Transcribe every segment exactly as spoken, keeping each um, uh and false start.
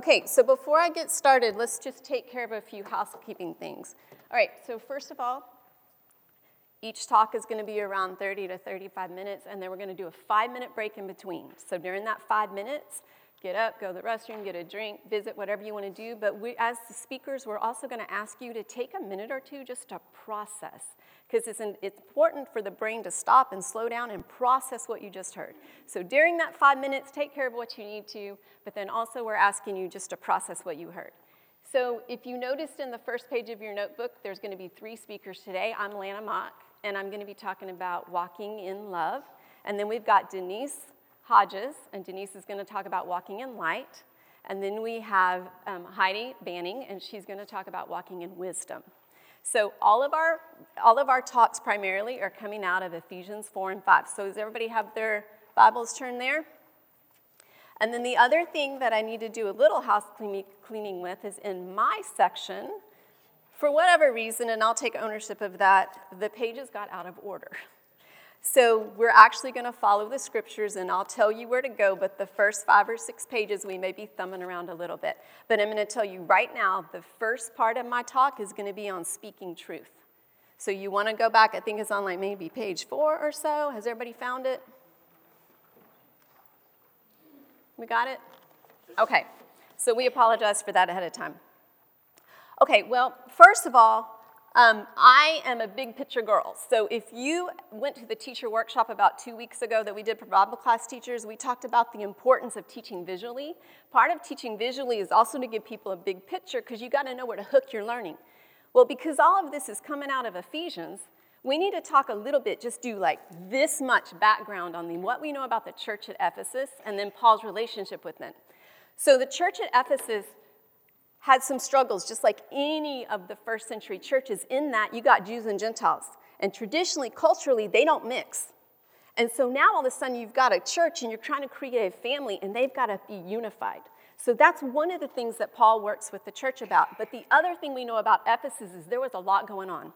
Okay, so before I get started, let's just take care of a few housekeeping things. All right, so first of all, each talk is going to be around thirty to thirty-five minutes, and then we're going to do a five-minute break in between. So during that five minutes, get up, go to the restroom, get a drink, visit, whatever you want to do. But we, as the speakers, we're also going to ask you to take a minute or two just to process, because it's, an, it's important for the brain to stop and slow down and process what you just heard. So during that five minutes, take care of what you need to, but then also we're asking you just to process what you heard. So if you noticed in the first page of your notebook, there's going to be three speakers today. I'm Lana Mock, and I'm going to be talking about walking in love. And then we've got Denise Hodges, and Denise is going to talk about walking in light. And then we have um, Heidi Banning, and she's going to talk about walking in wisdom. So all of our all of our talks primarily are coming out of Ephesians four and five. So does everybody have their Bibles turned there? And then the other thing that I need to do a little house cleaning, cleaning with is in my section, for whatever reason, and I'll take ownership of that, the pages got out of order. So we're actually going to follow the scriptures, and I'll tell you where to go, but the first five or six pages we may be thumbing around a little bit. But I'm going to tell you right now, the first part of my talk is going to be on speaking truth. So you want to go back, I think it's on like maybe page four or so. Has everybody found it? We got it? Okay, so we apologize for that ahead of time. Okay, well, first of all, um, I am a big picture girl. So if you went to the teacher workshop about two weeks ago that we did for Bible class teachers, we talked about the importance of teaching visually. Part of teaching visually is also to give people a big picture because you got to know where to hook your learning. Well, because all of this is coming out of Ephesians, we need to talk a little bit, just do like this much background on the, what we know about the church at Ephesus and then Paul's relationship with them. So the church at Ephesus had some struggles, just like any of the first century churches. In that, you got Jews and Gentiles. And traditionally, culturally, they don't mix. And so now all of a sudden you've got a church and you're trying to create a family and they've got to be unified. So that's one of the things that Paul works with the church about. But the other thing we know about Ephesus is there was a lot going on.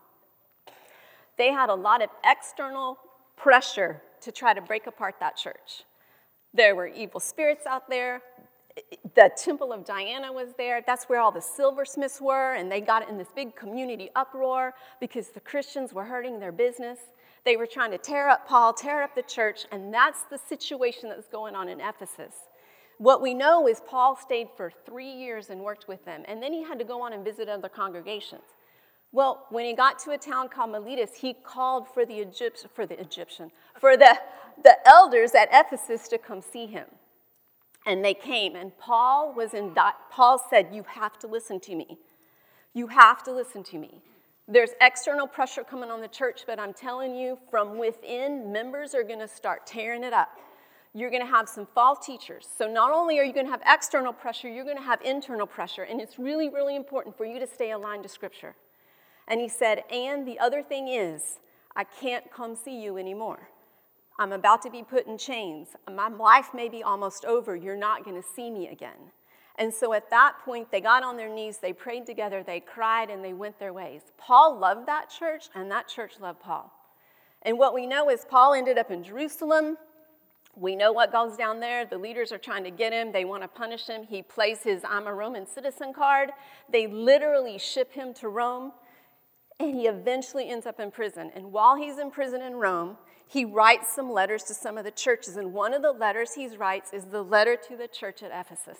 They had a lot of external pressure to try to break apart that church. There were evil spirits out there. The Temple of Diana was there. That's where all the silversmiths were, and they got in this big community uproar because the Christians were hurting their business. They were trying to tear up Paul, tear up the church, and that's the situation that was going on in Ephesus. What we know is Paul stayed for three years and worked with them, and then he had to go on and visit other congregations. Well, when he got to a town called Miletus, he called for the Egyptian, for the Egyptian, for the, the elders at Ephesus to come see him. And they came, and Paul was in. Paul said, "You have to listen to me. You have to listen to me. There's external pressure coming on the church, but I'm telling you, from within, members are going to start tearing it up. You're going to have some false teachers. So not only are you going to have external pressure, you're going to have internal pressure, and it's really, really important for you to stay aligned to Scripture." And he said, "And the other thing is, I can't come see you anymore. I'm about to be put in chains. My life may be almost over. You're not going to see me again." And so at that point, they got on their knees, they prayed together, they cried, and they went their ways. Paul loved that church, and that church loved Paul. And what we know is Paul ended up in Jerusalem. We know what goes down there. The leaders are trying to get him. They want to punish him. He plays his "I'm a Roman citizen" card. They literally ship him to Rome, and he eventually ends up in prison. And while he's in prison in Rome, he writes some letters to some of the churches, and one of the letters he writes is the letter to the church at Ephesus.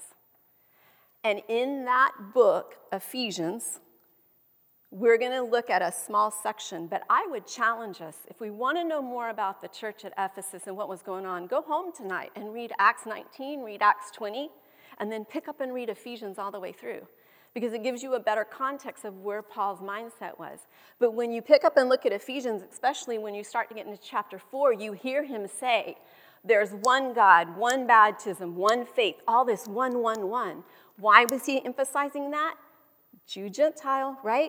And in that book, Ephesians, we're going to look at a small section, but I would challenge us, if we want to know more about the church at Ephesus and what was going on, go home tonight and read Acts nineteen, read Acts twenty, and then pick up and read Ephesians all the way through, because it gives you a better context of where Paul's mindset was. But when you pick up and look at Ephesians, especially when you start to get into chapter four, you hear him say, there's one God, one baptism, one faith, all this one, one, one. Why was he emphasizing that? Jew, Gentile, right?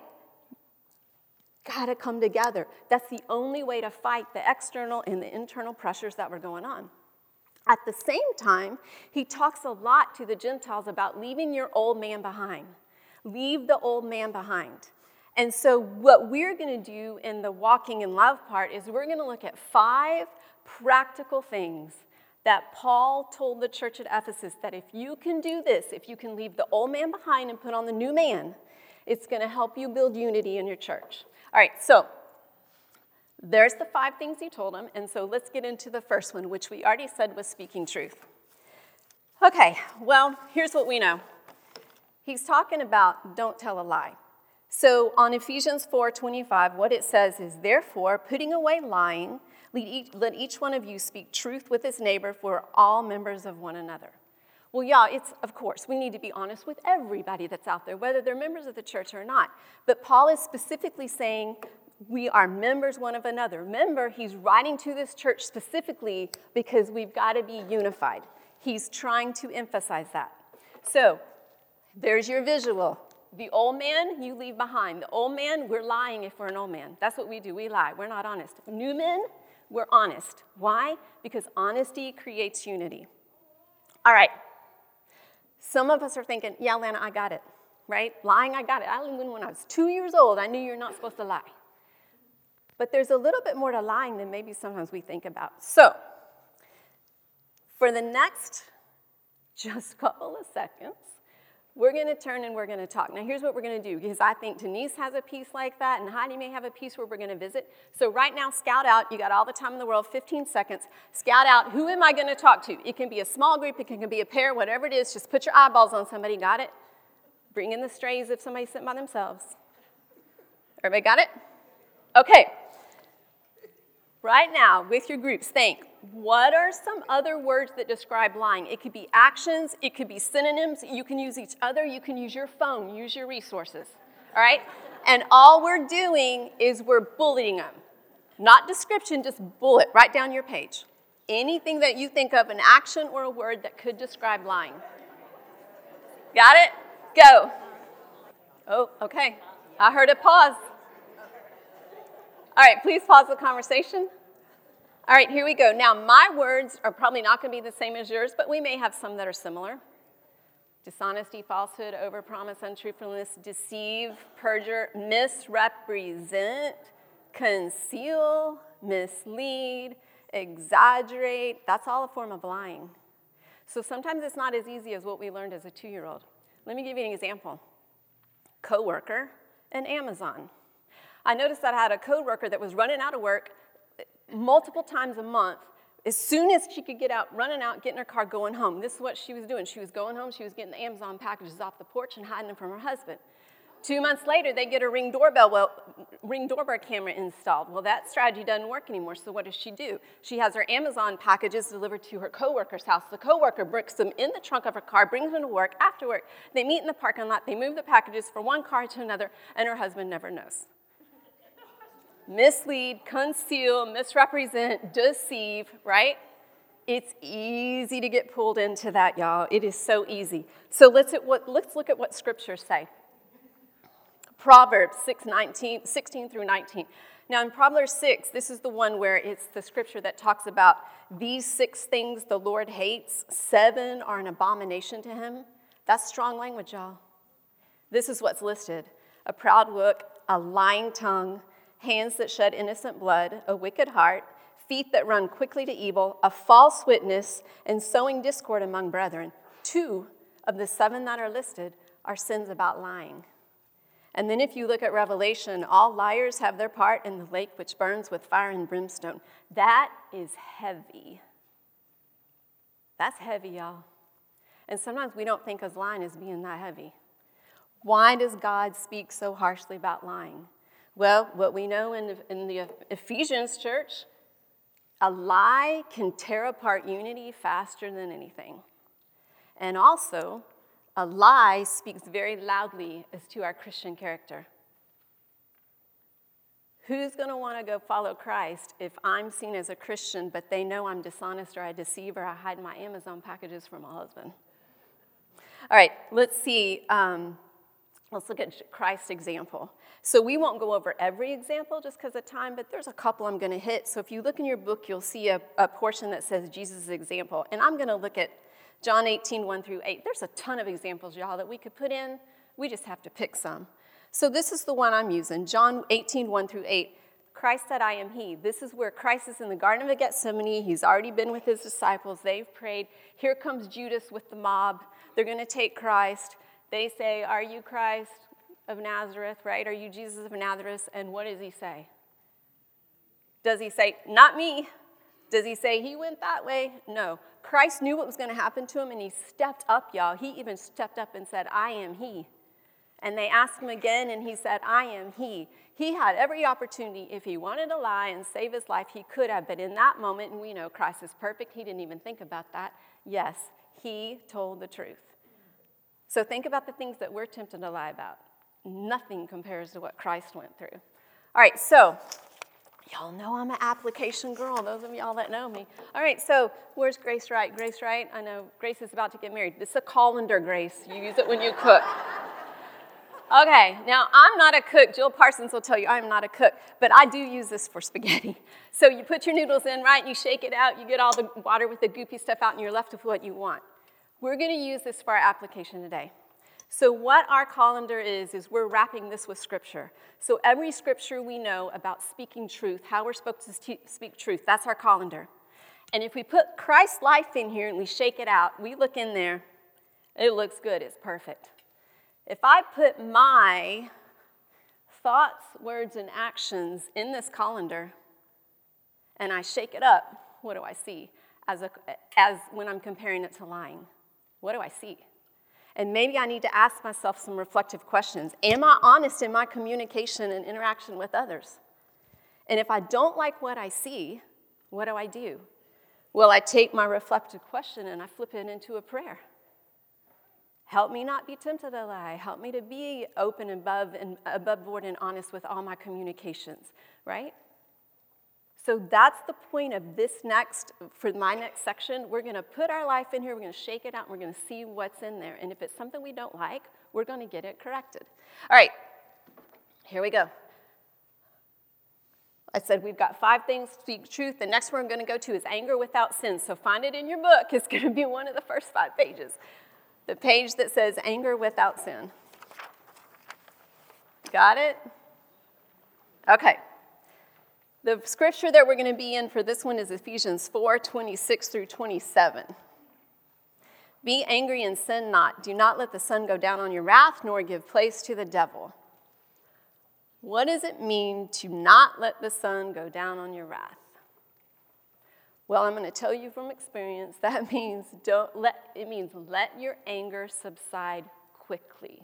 Got to come together. That's the only way to fight the external and the internal pressures that were going on. At the same time, he talks a lot to the Gentiles about leaving your old man behind. Leave the old man behind. And so what we're going to do in the walking in love part is we're going to look at five practical things that Paul told the church at Ephesus that if you can do this, if you can leave the old man behind and put on the new man, it's going to help you build unity in your church. All right, so there's the five things he told them, and so let's get into the first one, which we already said was speaking truth. Okay, well, here's what we know. He's talking about don't tell a lie. So on Ephesians four twenty-five, what it says is, therefore, putting away lying, let each, let each one of you speak truth with his neighbor, for we're all members of one another. Well, yeah, it's, of course, we need to be honest with everybody that's out there, whether they're members of the church or not. But Paul is specifically saying we are members one of another. Remember, he's writing to this church specifically because we've got to be unified. He's trying to emphasize that. So there's your visual. The old man, you leave behind. The old man, we're lying if we're an old man. That's what we do. We lie. We're not honest. New men, we're honest. Why? Because honesty creates unity. All right. Some of us are thinking, yeah, Lana, I got it, right? Lying, I got it. I learned when I was two years old, I knew you're not supposed to lie. But there's a little bit more to lying than maybe sometimes we think about. So, for the next just a couple of seconds, we're going to turn and we're going to talk. Now, here's what we're going to do, because I think Denise has a piece like that, and Heidi may have a piece where we're going to visit. So right now, scout out. You got all the time in the world, fifteen seconds. Scout out, who am I going to talk to? It can be a small group. It can be a pair, whatever it is. Just put your eyeballs on somebody. Got it? Bring in the strays if somebody's sitting by themselves. Everybody got it? Okay. Right now, with your groups, think, what are some other words that describe lying? It could be actions. It could be synonyms. You can use each other. You can use your phone. Use your resources. All right? And all we're doing is we're bulleting them. Not description, just bullet right down your page. Anything that you think of, an action or a word that could describe lying. Got it? Go. Oh, okay. I heard a pause. All right, please pause the conversation. All right, here we go. Now, my words are probably not going to be the same as yours, but we may have some that are similar. Dishonesty, falsehood, overpromise, untruthfulness, deceive, perjure, misrepresent, conceal, mislead, exaggerate. That's all a form of lying. So sometimes it's not as easy as what we learned as a two-year-old. Let me give you an example. Coworker and Amazon. I noticed that I had a coworker that was running out of work multiple times a month. As soon as she could get out, running out, getting her car, going home. This is what she was doing. She was going home. She was getting the Amazon packages off the porch and hiding them from her husband. Two months later, they get a Ring doorbell, well, Ring doorbell camera installed. Well, that strategy doesn't work anymore, so what does she do? She has her Amazon packages delivered to her coworker's house. The coworker brings them in the trunk of her car, brings them to work. After work, they meet in the parking lot. They move the packages from one car to another, and her husband never knows. Mislead, conceal, misrepresent, deceive, right? It's easy to get pulled into that, y'all. It is so easy. So let's, at what, let's look at what scriptures say. Proverbs six, nineteen, sixteen through nineteen. Now in Proverbs six, this is the one where it's the scripture that talks about these six things the Lord hates, seven are an abomination to him. That's strong language, y'all. This is what's listed. A proud look, a lying tongue, hands that shed innocent blood, a wicked heart, feet that run quickly to evil, a false witness, and sowing discord among brethren. Two of the seven that are listed are sins about lying. And then if you look at Revelation, all liars have their part in the lake which burns with fire and brimstone. That is heavy. That's heavy, y'all. And sometimes we don't think of lying as being that heavy. Why does God speak so harshly about lying? Well, what we know in the, in the Ephesians church, a lie can tear apart unity faster than anything. And also, a lie speaks very loudly as to our Christian character. Who's going to want to go follow Christ if I'm seen as a Christian, but they know I'm dishonest or I deceive or I hide my Amazon packages from my husband? All right, let's see. Um, let's look at Christ's example. So we won't go over every example just because of time, but there's a couple I'm going to hit. So if you look in your book, you'll see a, a portion that says Jesus' example. And I'm going to look at John eighteen, one through eight. There's a ton of examples, y'all, that we could put in. We just have to pick some. So this is the one I'm using, John eighteen, one through eight. Christ said, I am he. This is where Christ is in the Garden of Gethsemane. He's already been with his disciples. They've prayed. Here comes Judas with the mob. They're going to take Christ. They say, are you Christ of Nazareth, right? Are you Jesus of Nazareth? And what does he say? Does he say, not me? Does he say he went that way? No. Christ knew what was going to happen to him, and he stepped up, y'all. He even stepped up and said, I am he. And they asked him again, and he said, I am he. He had every opportunity. If he wanted to lie and save his life, he could have. But in that moment, and we know Christ is perfect, he didn't even think about that. Yes, he told the truth. So think about the things that we're tempted to lie about. Nothing compares to what Christ went through. All right, so y'all know I'm an application girl, those of y'all that know me. All right, so where's Grace Wright? Grace Wright, I know Grace is about to get married. This is a colander, Grace. You use it when you cook. Okay, now I'm not a cook. Jill Parsons will tell you I'm not a cook, but I do use this for spaghetti. So you put your noodles in, right? You shake it out. You get all the water with the goopy stuff out, and you're left with what you want. We're going to use this for our application today. So what our colander is, is we're wrapping this with Scripture. So every Scripture we know about speaking truth, how we're supposed to speak truth, that's our colander. And if we put Christ's life in here and we shake it out, we look in there, it looks good, it's perfect. If I put my thoughts, words, and actions in this colander and I shake it up, what do I see? As, a, as when I'm comparing it to lying, what do I see? And maybe I need to ask myself some reflective questions. Am I honest in my communication and interaction with others? And if I don't like what I see, what do I do? Well, I take my reflective question and I flip it into a prayer. Help me not be tempted to lie. Help me to be open above and above board and honest with all my communications, right? So that's the point of this next, for my next section. We're going to put our life in here. We're going to shake it out. And we're going to see what's in there. And if it's something we don't like, we're going to get it corrected. All right, here we go. I said we've got five things to speak truth. The next one I'm going to go to is anger without sin. So find it in your book. It's going to be one of the first five pages. The page that says anger without sin. Got it? Okay. The scripture that we're going to be in for this one is Ephesians four, twenty-six through twenty-seven. Be angry and sin not. Do not let the sun go down on your wrath, nor give place to the devil. What does it mean to not let the sun go down on your wrath? Well, I'm going to tell you from experience, that means don't let, it means let your anger subside quickly.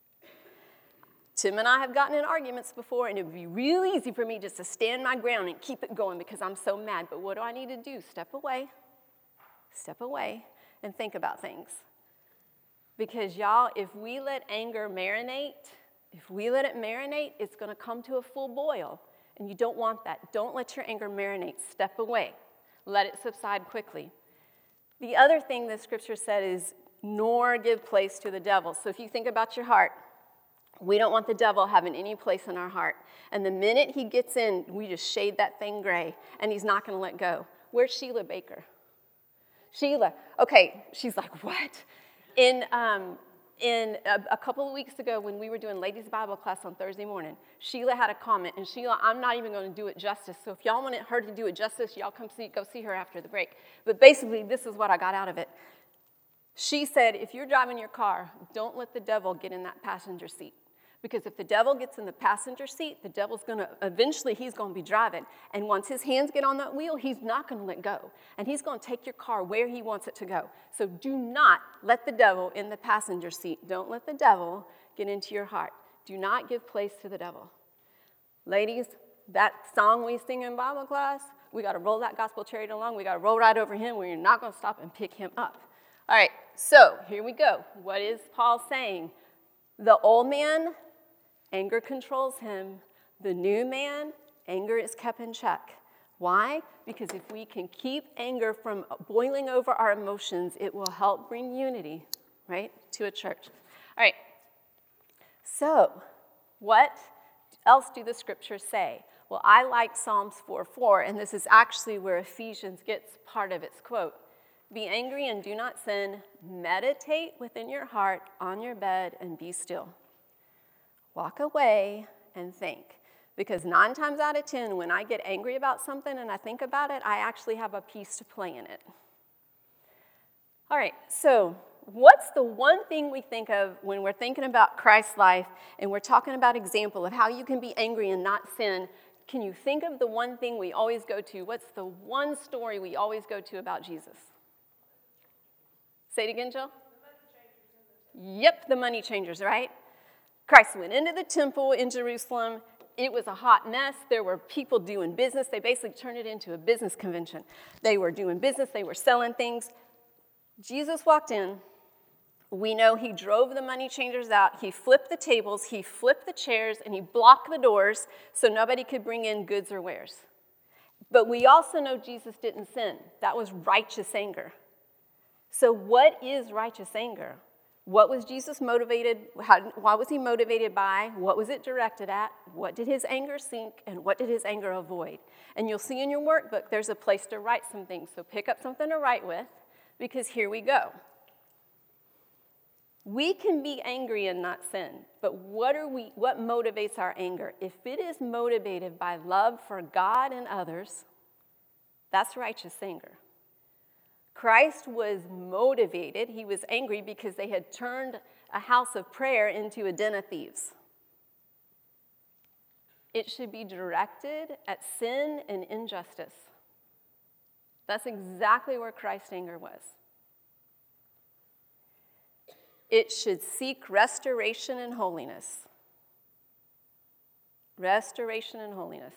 Tim and I have gotten in arguments before, and it would be real easy for me just to stand my ground and keep it going because I'm so mad. But what do I need to do? Step away, step away, and think about things. Because, y'all, if we let anger marinate, if we let it marinate, it's going to come to a full boil, and you don't want that. Don't let your anger marinate. Step away. Let it subside quickly. The other thing the scripture said is, nor give place to the devil. So if you think about your heart, we don't want the devil having any place in our heart. And the minute he gets in, we just shade that thing gray, and he's not going to let go. Where's Sheila Baker? Sheila, okay, she's like, what? In um, in a, a couple of weeks ago when we were doing ladies' Bible class on Thursday morning, Sheila had a comment, and Sheila, I'm not even going to do it justice. So if y'all want her to do it justice, y'all come see, go see her after the break. But basically, this is what I got out of it. She said, if you're driving your car, don't let the devil get in that passenger seat. Because if the devil gets in the passenger seat, the devil's going to, eventually he's going to be driving. And once his hands get on that wheel, he's not going to let go. And he's going to take your car where he wants it to go. So do not let the devil in the passenger seat. Don't let the devil get into your heart. Do not give place to the devil. Ladies, that song we sing in Bible class, we got to roll that gospel chariot along. We got to roll right over him. We're not going to stop and pick him up. All right, so here we go. What is Paul saying? The old man, anger controls him. The new man, anger is kept in check. Why? Because if we can keep anger from boiling over our emotions, it will help bring unity, right, to a church. All right. So, what else do the scriptures say? Well, I like Psalms four four, and this is actually where Ephesians gets part of its quote. Be angry and do not sin. Meditate within your heart on your bed and be still. Walk away and think. Because nine times out of ten, when I get angry about something and I think about it, I actually have a piece to play in it. All right, so what's the one thing we think of when we're thinking about Christ's life and we're talking about example of how you can be angry and not sin? Can you think of the one thing we always go to? What's the one story we always go to about Jesus? Say it again, Jill. The yep, the money changers, right? Christ went into the temple in Jerusalem. It was a hot mess. There were people doing business. They basically turned it into a business convention. They were doing business. They were selling things. Jesus walked in. We know he drove the money changers out. He flipped the tables. He flipped the chairs, and he blocked the doors so nobody could bring in goods or wares. But we also know Jesus didn't sin. That was righteous anger. So what is righteous anger? What was Jesus motivated? How, what was he motivated by? What was it directed at? What did his anger seek? And what did his anger avoid? And you'll see in your workbook, there's a place to write some things. So pick up something to write with, because here we go. We can be angry and not sin, but what are we? What motivates our anger? If it is motivated by love for God and others, that's righteous anger. Christ was motivated, he was angry because they had turned a house of prayer into a den of thieves. It should be directed at sin and injustice. That's exactly where Christ's anger was. It should seek restoration and holiness. Restoration and holiness.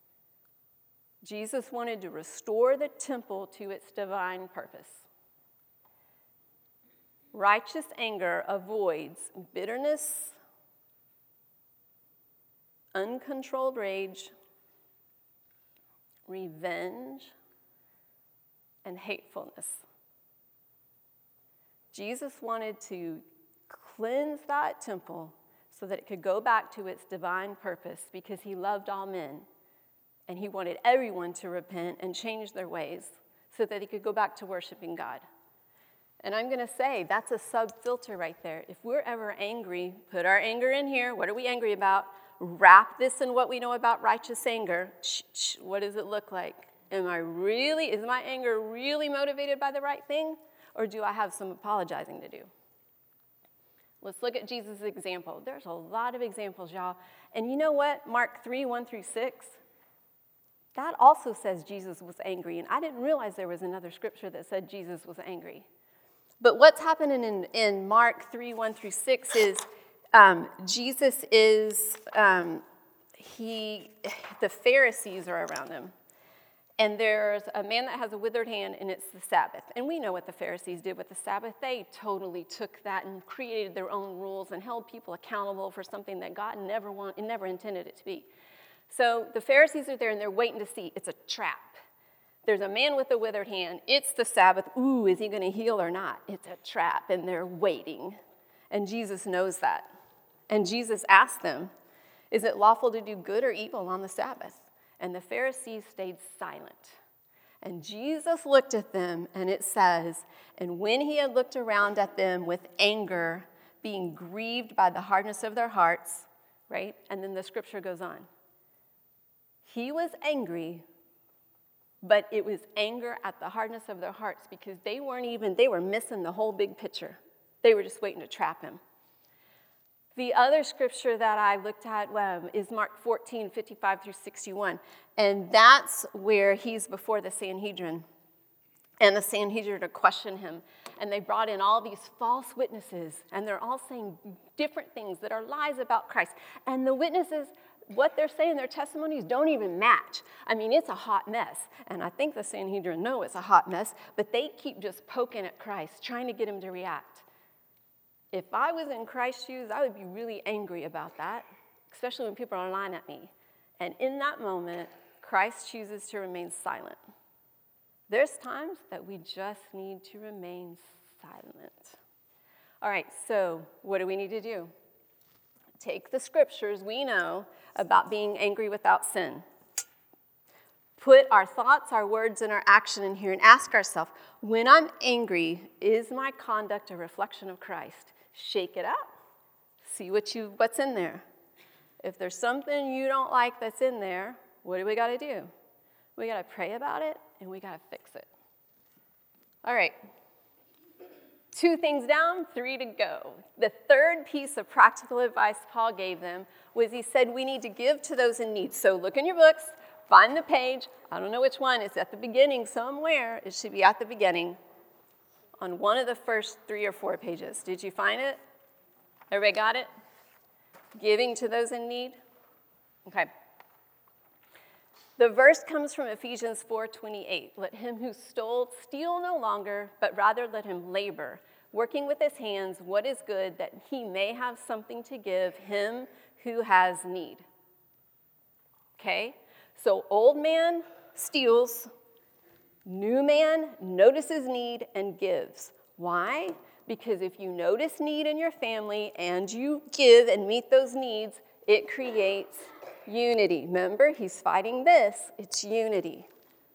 Jesus wanted to restore the temple to its divine purpose. Righteous anger avoids bitterness, uncontrolled rage, revenge, and hatefulness. Jesus wanted to cleanse that temple so that it could go back to its divine purpose because he loved all men. And he wanted everyone to repent and change their ways so that he could go back to worshiping God. And I'm going to say that's a sub-filter right there. If we're ever angry, put our anger in here. What are we angry about? Wrap this in what we know about righteous anger. What does it look like? Am I really, is my anger really motivated by the right thing? Or do I have some apologizing to do? Let's look at Jesus' example. There's a lot of examples, y'all. And you know what? Mark three, one through six, that also says Jesus was angry. And I didn't realize there was another scripture that said Jesus was angry. But what's happening in, in Mark three, one through six is um, Jesus is, um, he, the Pharisees are around him. And there's a man that has a withered hand, and it's the Sabbath. And we know what the Pharisees did with the Sabbath. They totally took that and created their own rules and held people accountable for something that God never want, never intended it to be. So the Pharisees are there, and they're waiting to see. It's a trap. There's a man with a withered hand. It's the Sabbath. Ooh, is he going to heal or not? It's a trap, and they're waiting. And Jesus knows that. And Jesus asked them, is it lawful to do good or evil on the Sabbath? And the Pharisees stayed silent. And Jesus looked at them, and it says, and when he had looked around at them with anger, being grieved by the hardness of their hearts, right? And then the scripture goes on. He was angry, but it was anger at the hardness of their hearts because they weren't even, they were missing the whole big picture. They were just waiting to trap him. The other scripture that I looked at um, is Mark fourteen, fifty-five through sixty-one. And that's where he's before the Sanhedrin. And the Sanhedrin to question him. And they brought in all these false witnesses. And they're all saying different things that are lies about Christ. And the witnesses, what they're saying, their testimonies don't even match. I mean, it's a hot mess. And I think the Sanhedrin know it's a hot mess. But they keep just poking at Christ, trying to get him to react. If I was in Christ's shoes, I would be really angry about that, especially when people are lying at me. And in that moment, Christ chooses to remain silent. There's times that we just need to remain silent. All right, so what do we need to do? Take the scriptures we know about being angry without sin. Put our thoughts, our words, and our action in here and ask ourselves, when I'm angry, is my conduct a reflection of Christ? Shake it up. See what you what's in there. If there's something you don't like that's in there, what do we got to do? We got to pray about it, and we got to fix it. All right. Two things down, three to go. The third piece of practical advice Paul gave them was he said we need to give to those in need. So look in your books, find the page. I don't know which one. It's at the beginning somewhere. It should be at the beginning on one of the first three or four pages. Did you find it? Everybody got it? Giving to those in need? Okay. The verse comes from Ephesians four twenty-eight. Let him who stole steal no longer, but rather let him labor, working with his hands what is good, that he may have something to give him who has need. Okay? So old man steals, new man notices need and gives. Why? Because if you notice need in your family and you give and meet those needs, it creates unity. Remember, he's fighting this. It's unity.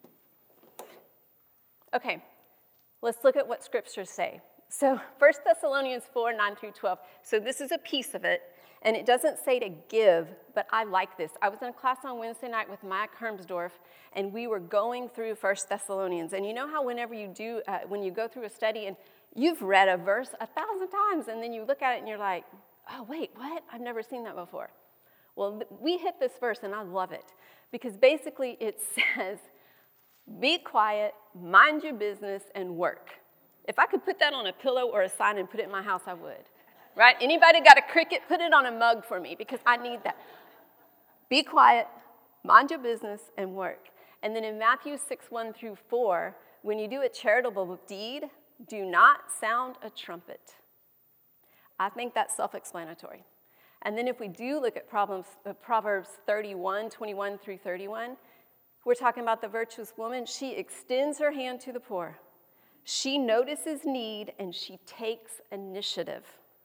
Okay, let's look at what scriptures say. So First Thessalonians four, nine through twelve. So this is a piece of it, and it doesn't say to give, but I like this. I was in a class on Wednesday night with Mike Hermsdorf, and we were going through First Thessalonians. And you know how whenever you do, uh, when you go through a study and you've read a verse a thousand times, and then you look at it and you're like, oh, wait, what? I've never seen that before. Well, we hit this verse, and I love it, because basically it says, be quiet, mind your business, and work. If I could put that on a pillow or a sign and put it in my house, I would. Right? Anybody got a Cricut? Put it on a mug for me, because I need that. Be quiet, mind your business, and work. And then in Matthew six, one through four, when you do a charitable deed, do not sound a trumpet. I think that's self-explanatory. And then if we do look at Proverbs, uh, Proverbs thirty-one, twenty-one through thirty-one, we're talking about the virtuous woman. She extends her hand to the poor. She notices need, and she takes initiative.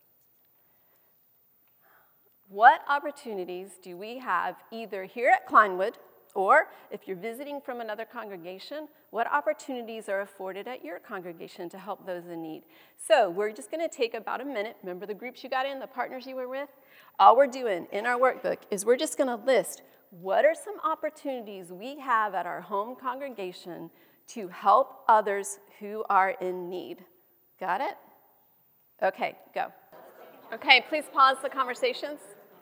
What opportunities do we have either here at Kleinwood, or if you're visiting from another congregation, what opportunities are afforded at your congregation to help those in need? So we're just going to take about a minute. Remember the groups you got in, the partners you were with? All we're doing in our workbook is we're just going to list what are some opportunities we have at our home congregation to help others who are in need. Got it? Okay, go. Okay, please pause the conversations.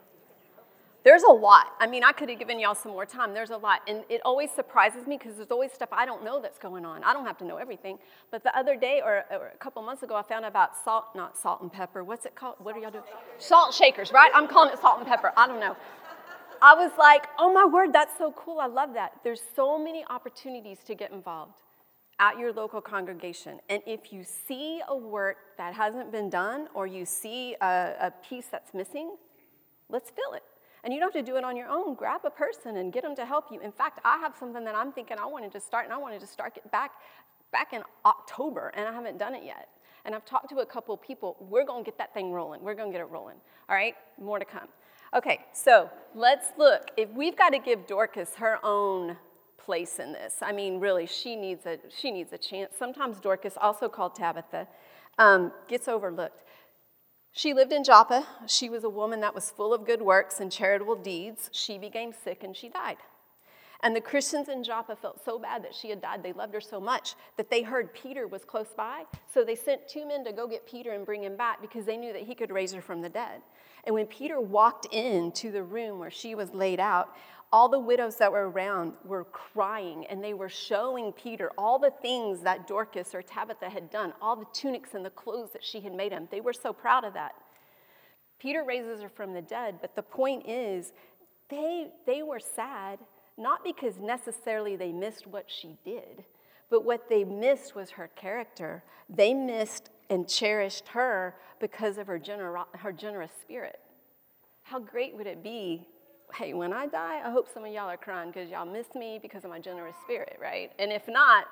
There's a lot. I mean, I could have given y'all some more time. There's a lot. And it always surprises me because there's always stuff I don't know that's going on. I don't have to know everything. But the other day, or, or a couple months ago, I found out about salt, not salt and pepper. What's it called? What are y'all doing? Salt shakers, right? I'm calling it salt and pepper. I don't know. I was like, oh my word, that's so cool. I love that. There's so many opportunities to get involved at your local congregation. And if you see a work that hasn't been done, or you see a, a piece that's missing, let's fill it. And you don't have to do it on your own. Grab a person and get them to help you. In fact, I have something that I'm thinking I wanted to start, and I wanted to start it back, back in October, and I haven't done it yet. And I've talked to a couple of people. We're going to get that thing rolling. We're going to get it rolling. All right? More to come. Okay, so let's look. If we've got to give Dorcas her own place in this. I mean, really, she needs a, she needs a chance. Sometimes Dorcas, also called Tabitha, um, gets overlooked. She lived in Joppa. She was a woman that was full of good works and charitable deeds. She became sick and she died. And the Christians in Joppa felt so bad that she had died. They loved her so much that they heard Peter was close by. So they sent two men to go get Peter and bring him back because they knew that he could raise her from the dead. And when Peter walked into the room where she was laid out, all the widows that were around were crying, and they were showing Peter all the things that Dorcas or Tabitha had done, all the tunics and the clothes that she had made him. They were so proud of that. Peter raises her from the dead, but the point is, they, they were sad, not because necessarily they missed what she did, but what they missed was her character. They missed and cherished her because of her, gener- her generous spirit. How great would it be? Hey, when I die, I hope some of y'all are crying because y'all miss me because of my generous spirit, right? And if not,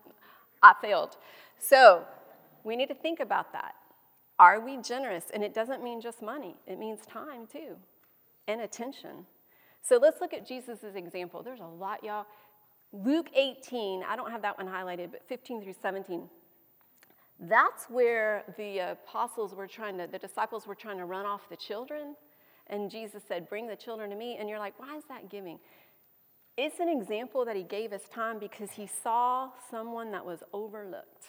I failed. So we need to think about that. Are we generous? And it doesn't mean just money. It means time, too, and attention. So let's look at Jesus' example. There's a lot, y'all. Luke eighteen, I don't have that one highlighted, but fifteen through seventeen. That's where the apostles were trying to, the disciples were trying to run off the children. and Jesus said, bring the children to me, and you're like, why is that giving? It's an example that he gave us time because he saw someone that was overlooked.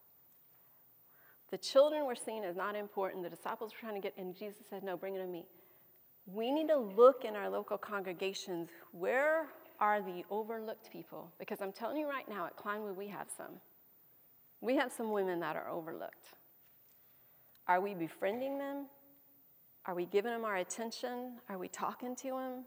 The children were seen as not important. The disciples were trying to get, and Jesus said, no, bring it to me. We need to look in our local congregations, where are the overlooked people? Because I'm telling you right now, at Kleinwood, we have some. We have some women that are overlooked. Are we befriending them? Are we giving them our attention? Are we talking to them?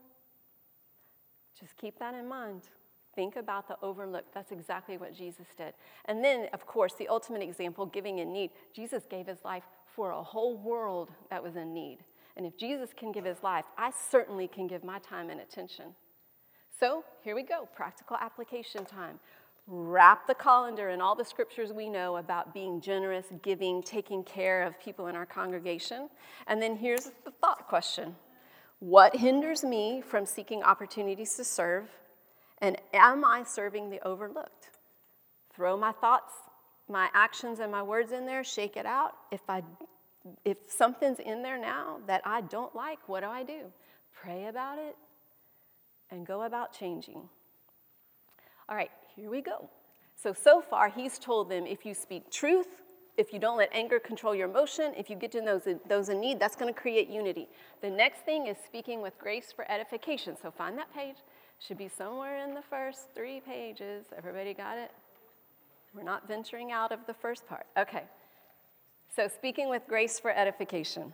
Just keep that in mind. Think about the overlooked. That's exactly what Jesus did. And then, of course, the ultimate example, giving in need. Jesus gave his life for a whole world that was in need. And if Jesus can give his life, I certainly can give my time and attention. So here we go, practical application time. Wrap the colander in all the scriptures we know about being generous, giving, taking care of people in our congregation. And then here's the thought question. What hinders me from seeking opportunities to serve? And am I serving the overlooked? Throw my thoughts, my actions, and my words in there, shake it out. If I, if something's in there now that I don't like, what do I do? Pray about it and go about changing. All right, here we go. So, so far, he's told them, if you speak truth, if you don't let anger control your emotion, if you get to those, those in need, that's going to create unity. The next thing is speaking with grace for edification. So find that page. Should be somewhere in the first three pages. Everybody got it? We're not venturing out of the first part. Okay. So speaking with grace for edification.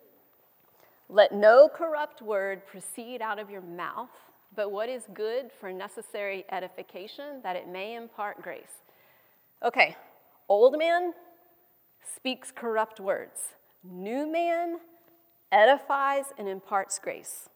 Let no corrupt word proceed out of your mouth, but what is good for necessary edification, that it may impart grace. Okay. Old man speaks corrupt words. New man edifies and imparts grace.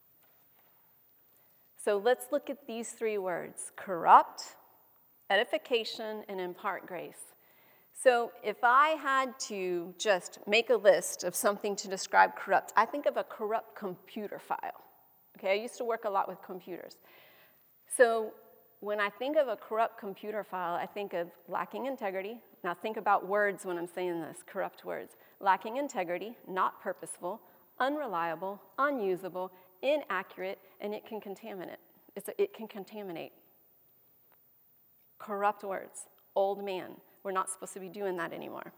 So let's look at these three words: corrupt, edification, and impart grace. So if I had to just make a list of something to describe corrupt, I think of a corrupt computer file. Okay, I used to work a lot with computers. So when I think of a corrupt computer file, I think of lacking integrity. Now think about words when I'm saying this, corrupt words. Lacking integrity, not purposeful, unreliable, unusable, inaccurate, and it can contaminate. It's a, it can contaminate. Corrupt words, old man. We're not supposed to be doing that anymore.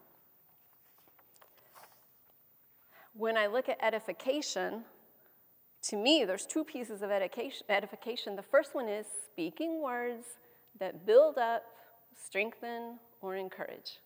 When I look at edification, to me, there's two pieces of edification. edification. The first one is speaking words that build up, strengthen, or encourage.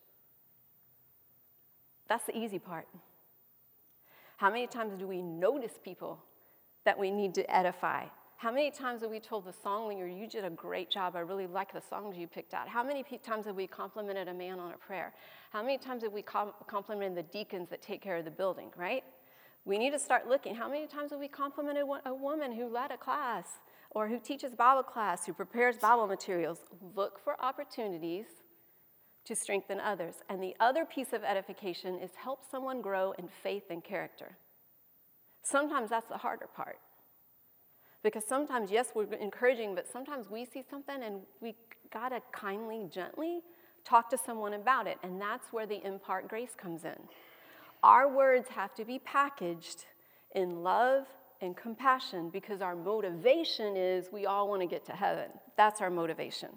That's the easy part. How many times do we notice people that we need to edify? How many times have we told the song leader, you did a great job, I really like the songs you picked out? How many times have we complimented a man on a prayer? How many times have we com- complimented the deacons that take care of the building, right? We need to start looking. How many times have we complimented a woman who led a class, or who teaches Bible class, who prepares Bible materials? Look for opportunities to strengthen others. And the other piece of edification is help someone grow in faith and character. Sometimes that's the harder part. Because sometimes, yes, we're encouraging, but sometimes we see something and we gotta kindly, gently talk to someone about it. And that's where the impart grace comes in. Our words have to be packaged in love and compassion, because our motivation is we all want to get to heaven. That's our motivation.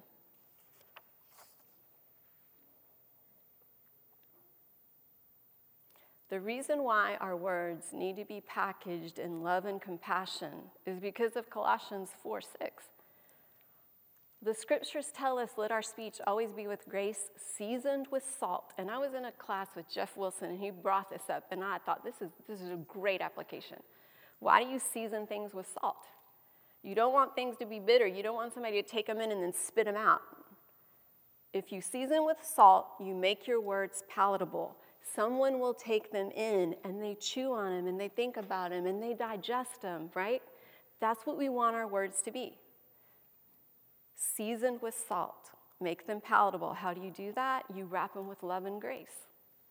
The reason why our words need to be packaged in love and compassion is because of Colossians four six. The scriptures tell us, let our speech always be with grace, seasoned with salt. And I was in a class with Jeff Wilson, and he brought this up, and I thought, this is, this is a great application. Why do you season things with salt? You don't want things to be bitter. You don't want somebody to take them in and then spit them out. If you season with salt, you make your words palatable. Someone will take them in, and they chew on them, and they think about them, and they digest them, right? That's what we want our words to be. Seasoned with salt. Make them palatable. How do you do that? You wrap them with love and grace.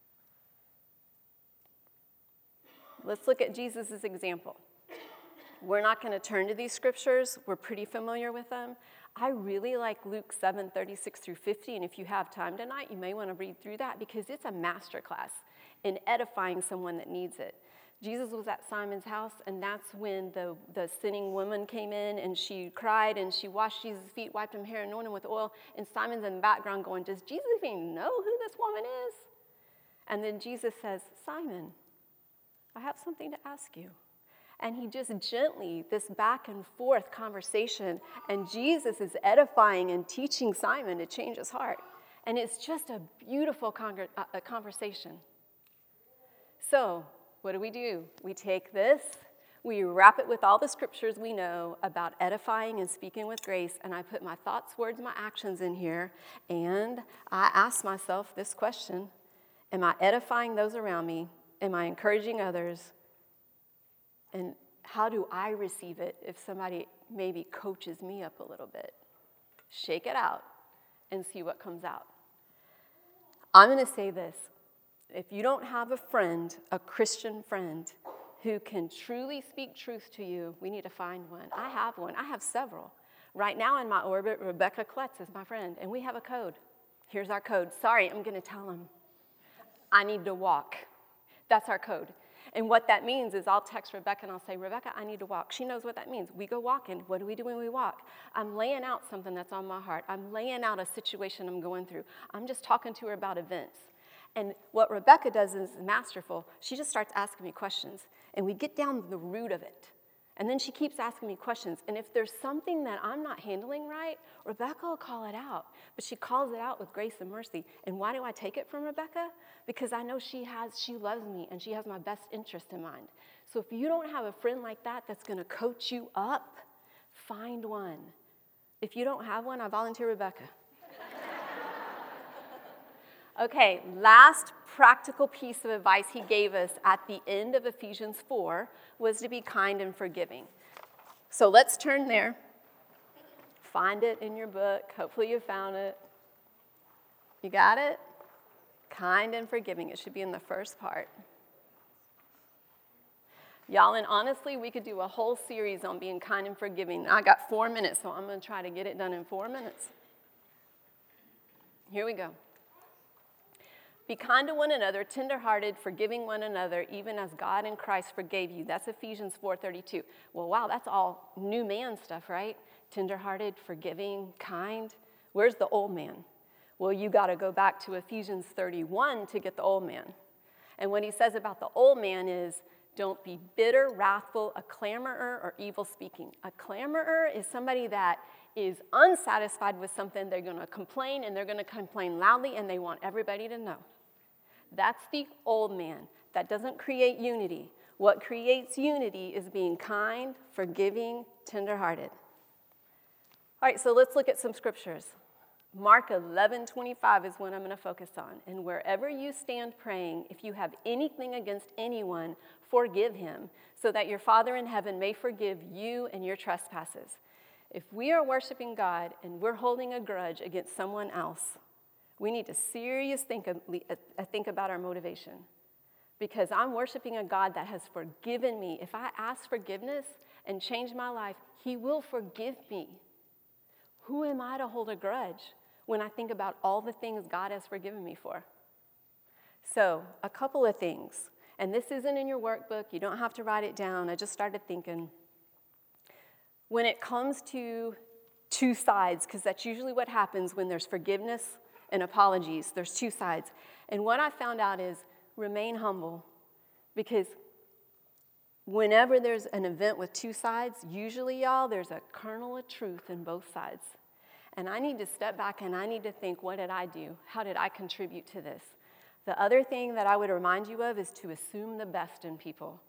Let's look at Jesus' example. We're not going to turn to these scriptures. We're pretty familiar with them. I really like Luke seven thirty-six through fifty, and if you have time tonight, you may want to read through that, because it's a masterclass in edifying someone that needs it. Jesus was at Simon's house, and that's when the, the sinning woman came in, and she cried, and she washed Jesus' feet, wiped him hair, anointed him with oil, and Simon's in the background going, does Jesus even know who this woman is? And then Jesus says, Simon, I have something to ask you. And he just gently, this back and forth conversation, and Jesus is edifying and teaching Simon to change his heart. And it's just a beautiful con- uh, conversation. So, what do we do? We take this, we wrap it with all the scriptures we know about edifying and speaking with grace, and I put my thoughts, words, my actions in here, and I ask myself this question: am I edifying those around me? Am I encouraging others? And how do I receive it if somebody maybe coaches me up a little bit? Shake it out and see what comes out. I'm going to say this. If you don't have a friend, a Christian friend, who can truly speak truth to you, we need to find one. I have one. I have several. Right now in my orbit, Rebecca Kletz is my friend, and we have a code. Here's our code. Sorry, I'm going to tell them. I need to walk. That's our code. And what that means is I'll text Rebecca and I'll say, Rebecca, I need to walk. She knows what that means. We go walking. What do we do when we walk? I'm laying out something that's on my heart. I'm laying out a situation I'm going through. I'm just talking to her about events. And what Rebecca does is masterful. She just starts asking me questions, and we get down to the root of it. And then she keeps asking me questions. And if there's something that I'm not handling right, Rebecca will call it out. But she calls it out with grace and mercy. And why do I take it from Rebecca? Because I know she has, she loves me, and she has my best interest in mind. So if you don't have a friend like that that's going to coach you up, find one. If you don't have one, I volunteer Rebecca. Okay, last practical piece of advice he gave us at the end of Ephesians four was to be kind and forgiving. So let's turn there. Find it in your book. Hopefully you found it. You got it? Kind and forgiving. It should be in the first part. Y'all, and honestly, we could do a whole series on being kind and forgiving. I got four minutes, so I'm going to try to get it done in four minutes. Here we go. Be kind to one another, tenderhearted, forgiving one another, even as God in Christ forgave you. That's Ephesians four thirty-two. Well, wow, that's all new man stuff, right? Tenderhearted, forgiving, kind. Where's the old man? Well, you got to go back to Ephesians thirty-one to get the old man. And what he says about the old man is, don't be bitter, wrathful, a clamorer, or evil speaking. A clamorer is somebody that is unsatisfied with something. They're going to complain, and they're going to complain loudly, and they want everybody to know. That's the old man. That doesn't create unity. What creates unity is being kind, forgiving, tenderhearted. All right, so let's look at some scriptures. Mark eleven twenty-five is what I'm going to focus on. And wherever you stand praying, if you have anything against anyone, forgive him, so that your Father in heaven may forgive you and your trespasses. If we are worshiping God and we're holding a grudge against someone else, we need to seriously think, think about our motivation. Because I'm worshiping a God that has forgiven me. If I ask forgiveness and change my life, he will forgive me. Who am I to hold a grudge when I think about all the things God has forgiven me for? So, a couple of things. And this isn't in your workbook. You don't have to write it down. I just started thinking. When it comes to two sides, because that's usually what happens when there's forgiveness and apologies. There's two sides. And what I found out is remain humble, because whenever there's an event with two sides, usually, y'all, there's a kernel of truth in both sides. And I need to step back and I need to think, what did I do? How did I contribute to this? The other thing that I would remind you of is to assume the best in people.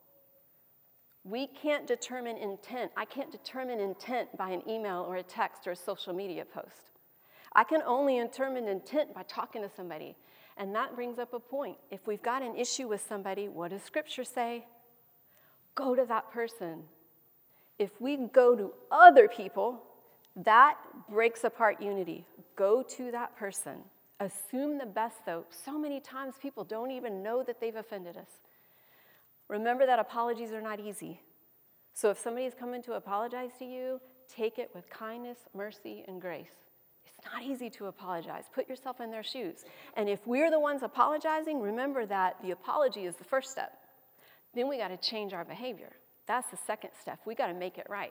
We can't determine intent. I can't determine intent by an email or a text or a social media post. I can only determine intent by talking to somebody. And that brings up a point. If we've got an issue with somebody, what does Scripture say? Go to that person. If we go to other people, that breaks apart unity. Go to that person. Assume the best, though. So many times people don't even know that they've offended us. Remember that apologies are not easy. So if somebody's coming to apologize to you, take it with kindness, mercy, and grace. It's not easy to apologize. Put yourself in their shoes. And if we're the ones apologizing, remember that the apology is the first step. then we got to change our behavior. That's the second step. We got to make it right.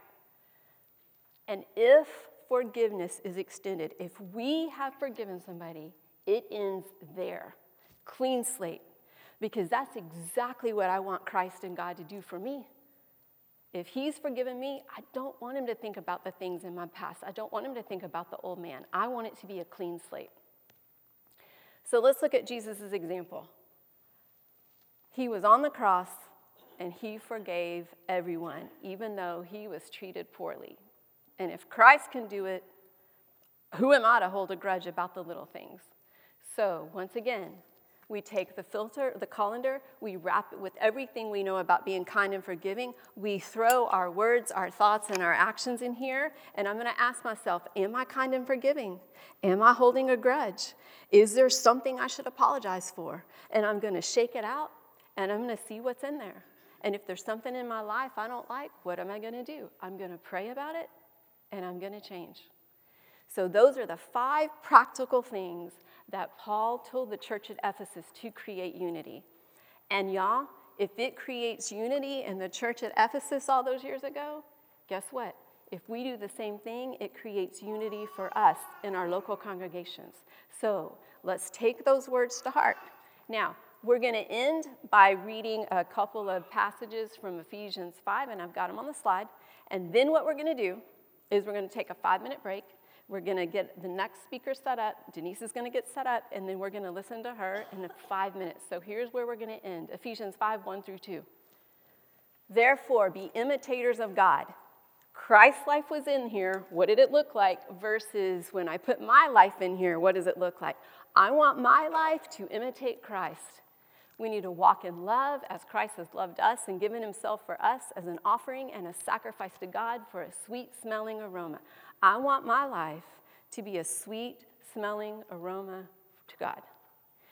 And if forgiveness is extended, if we have forgiven somebody, it ends there. Clean slate. Because that's exactly what I want Christ and God to do for me. If he's forgiven me, I don't want him to think about the things in my past. I don't want him to think about the old man. I want it to be a clean slate. So let's look at Jesus' example. He was on the cross, and he forgave everyone, even though he was treated poorly. And if Christ can do it, who am I to hold a grudge about the little things? So once again, we take the filter, the colander, we wrap it with everything we know about being kind and forgiving. We throw our words, our thoughts, and our actions in here, and I'm going to ask myself, am I kind and forgiving? Am I holding a grudge? Is there something I should apologize for? And I'm going to shake it out, and I'm going to see what's in there. And if there's something in my life I don't like, what am I going to do? I'm going to pray about it, and I'm going to change. So those are the five practical things that Paul told the church at Ephesus to create unity. And y'all, if it creates unity in the church at Ephesus all those years ago, guess what? If we do the same thing, it creates unity for us in our local congregations. So let's take those words to heart. Now, we're going to end by reading a couple of passages from Ephesians five, and I've got them on the slide. And then what we're going to do is we're going to take a five-minute break. We're going to get the next speaker set up. Denise is going to get set up, and then we're going to listen to her in five minutes. So here's where we're going to end, Ephesians five, one through two. Therefore, be imitators of God. Christ's life was in here. What did it look like? Versus when I put my life in here, what does it look like? I want my life to imitate Christ. We need to walk in love as Christ has loved us and given himself for us as an offering and a sacrifice to God for a sweet-smelling aroma. I want my life to be a sweet-smelling aroma to God.